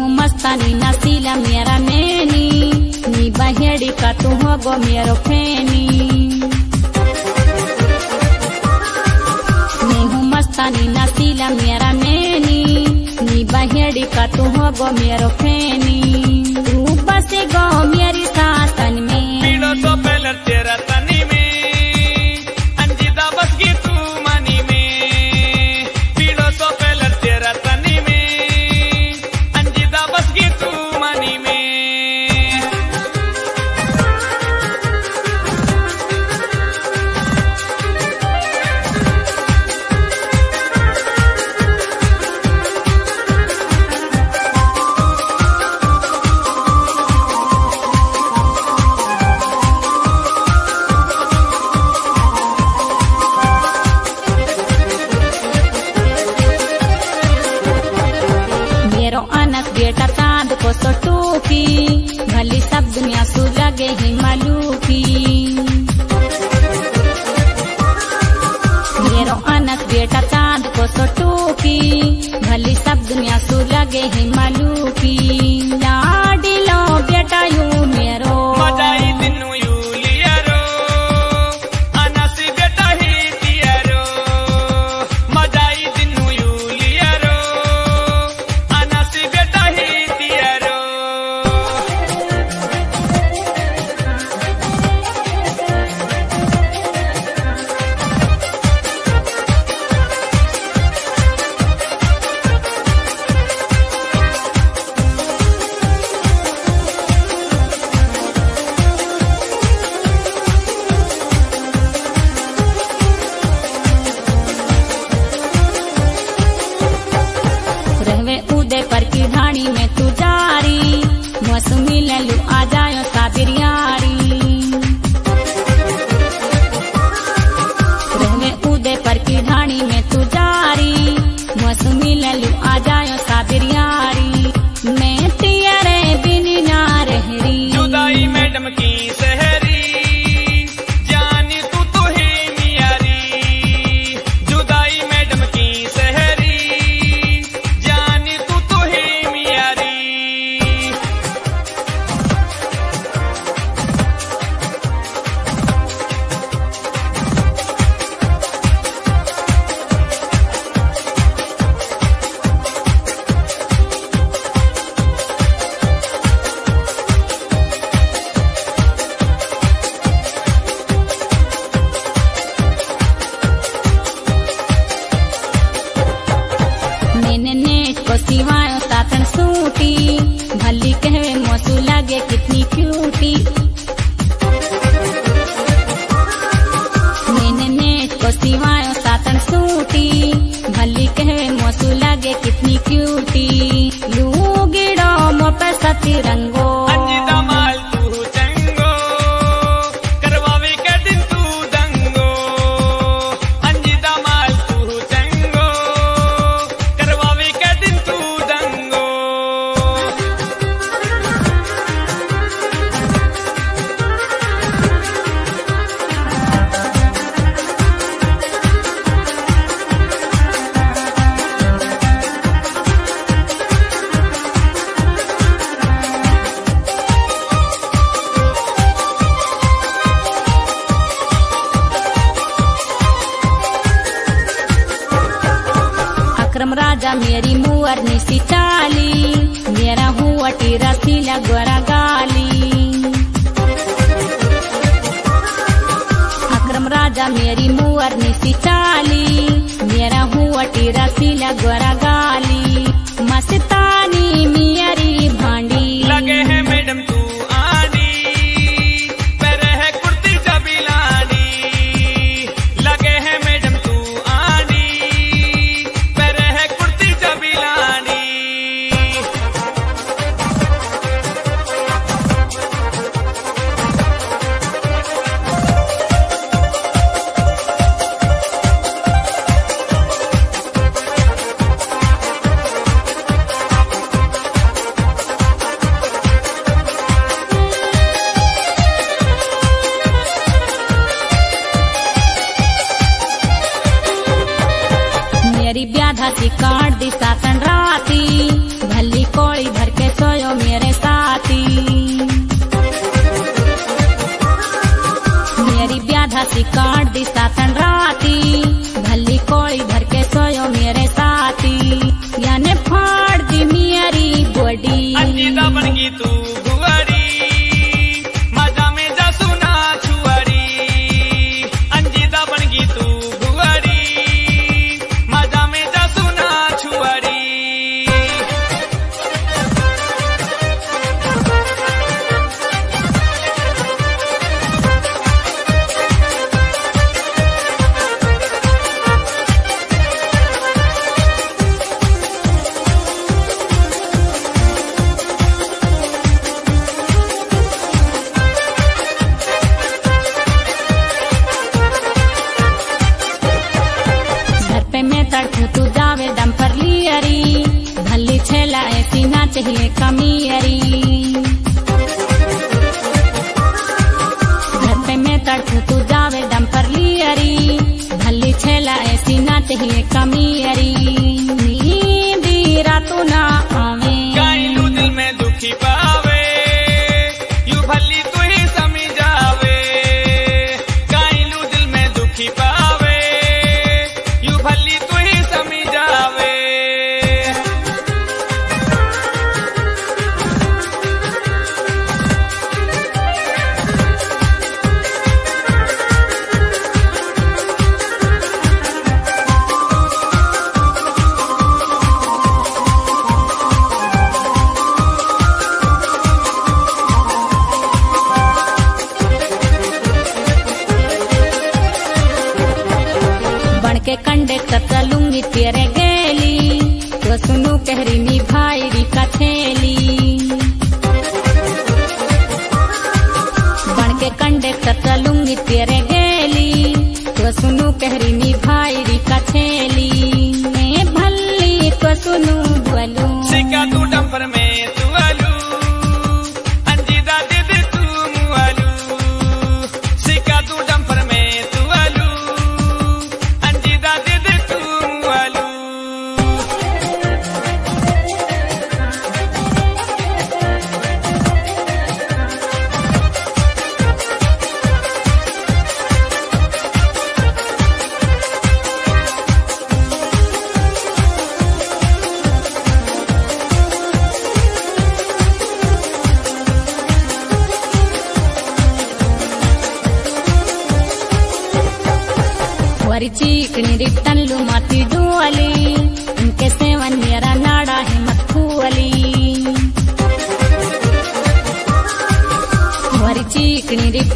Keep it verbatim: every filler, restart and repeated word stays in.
हूँ मस्तानी नसीला मेरा नैनी, नी बहेड़ी का तू हो गो मेरो फेनी। मैं हूँ मस्तानी नसीला मेरा नैनी, नी बहेड़ी का तू हो गो मेरो फेनी। तू बसे गो मेरी सासन में, पीड़ो तो पहले तेरा तनी में, अंजीदा बस की तू मनी में। पीड़ो तो पहले तेरा तनी में, अंजीदा बस की तू मनी में। अनस बेटा चांद को सो टूकी, भली सब दुनिया सू लगे ही मालूकी। मेरो अनस बेटा चांद को सो टूकी, भली सब दुनिया सू लगे ही मालूकी। लाडी लो बेटा यू मेरो, मजाई दिनु यू लियारो, अनस बेटा ही दियारो। मजाई दिनु यू लियारो, अनस बेटा ही दियारो। रहवे उदय पर की ढाणी में तू जारी, मौसमी ललू आ जायो साबिर यारी। रहवे उदय पर की ढाणी में तू जारी, मौसमी ललू आ जायो साबिर यारी। मैं तेरे बिन ना रहरी, जुदाई मैडम की सहरी, जानी तू तो है मियारी। जुदाई मैडम की सहरी, जानी तू तो है मियारी। मैंने नेट को सिवायो सातन सूटी, भली कहवे मौसू लगे कितनी क्यूटी। मैंने नेट को सिवायो सातन सूटी, भली कहवे मौसू लगे कितनी क्यूटी। लू गिड़ो मो पे सती रंगो, अंजीदा माल तू चंगो, करवावे के दिन तू दंगो। अंजीदा माल तू चंगो, करवावे के दिन तू दंगो। अक्रम राजा मेरी मुअर निसी चाली, मेरा हुआ टीरा सीला गोरा गाली। अक्रम राजा मेरी मुअर निसी चाली, मेरा हुआ टीरा सीला गोरा गाली। मस्तानी मियरी भांडी, लगे है मैडम तू आनी, पैर है कुर्ती जबीलानी। लगे है मैडम तू आनी, पैर है कुर्ती जबीलानी। भली काट दी सातन राती, भली कोई भर के सोयो मेरे साथी, याने फाड़ दी मेरी बॉडी। अंजीदा बन गई तू गुआरी, मजा में जा सुना छुआरी। अंजीदा बन गई तू गुआरी, मजा में जा सुना छुआरी। तड़कू तू जावे दम पर लियरी, भली छेला ऐसी ना चाहिए कमियरी। घर पे मैं तड़कू तू जावे दम पर लियरी, भली छेला ऐसी ना चाहिए कमियरी। नींदी रातों ना आवे, गाइलू दिल में दुखी पावे, यू भली तू ही समझावे। गाइलू दिल में दुखी पावे, यू भली तू ही समझावे। के कंडे चलूंगी तेरे गेली, तो सुनू कहरी नी भाई री कथेली। बन के कंडे चलूंगी तेरे गेली, तो सुनू कहरी नी भाई री कथेली। मैं भल्ली तो सुनू बोलू, सिक्का तू डंपर में तू आलू, अंजीदा दे दे तू मुआलू। सिक्का तू डंपर में तू आलू, अंजीदा दे दे तू मुआलू। वरी चीकनी रिटनलू माती डुअली, उनके सेवन मेरा नाड़ा है मथुअली। वरी चीकनी